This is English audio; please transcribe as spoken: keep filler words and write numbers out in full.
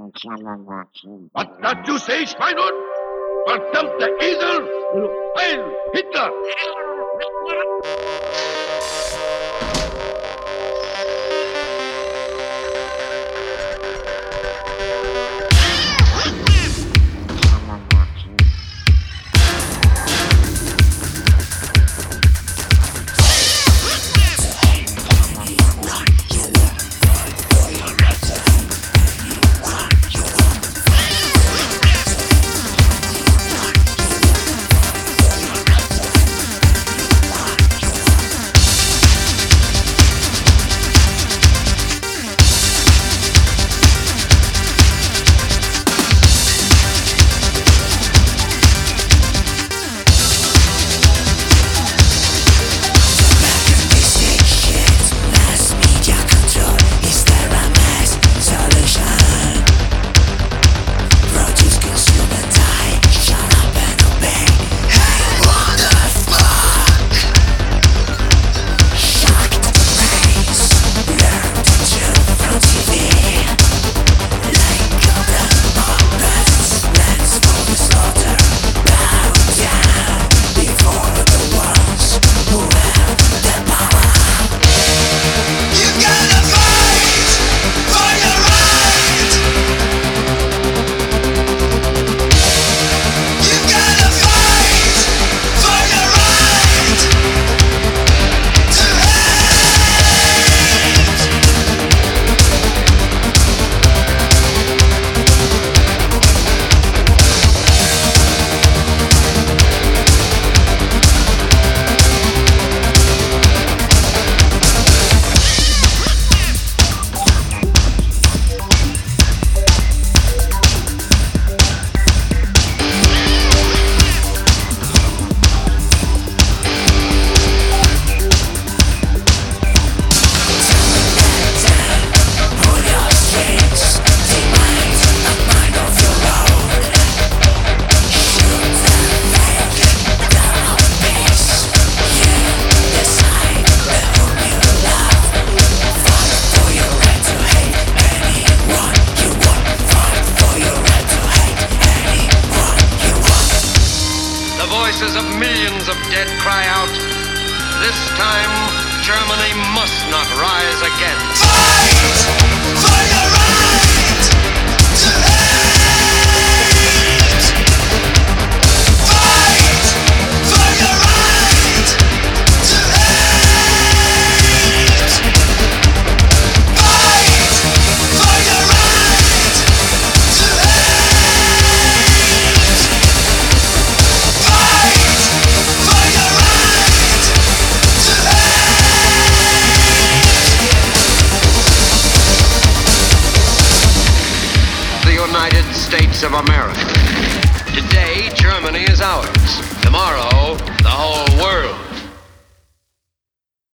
Was that you say, Schweinhund? Verdammter Esel! Heil Hitler! Voices of millions of dead cry out, this time Germany must not rise again. Fight for your right to hate. Fight for your right to hate. Fight for your right to hate. Fight for your right to hate. The United States of America. Today, Germany is ours. Tomorrow, the whole world.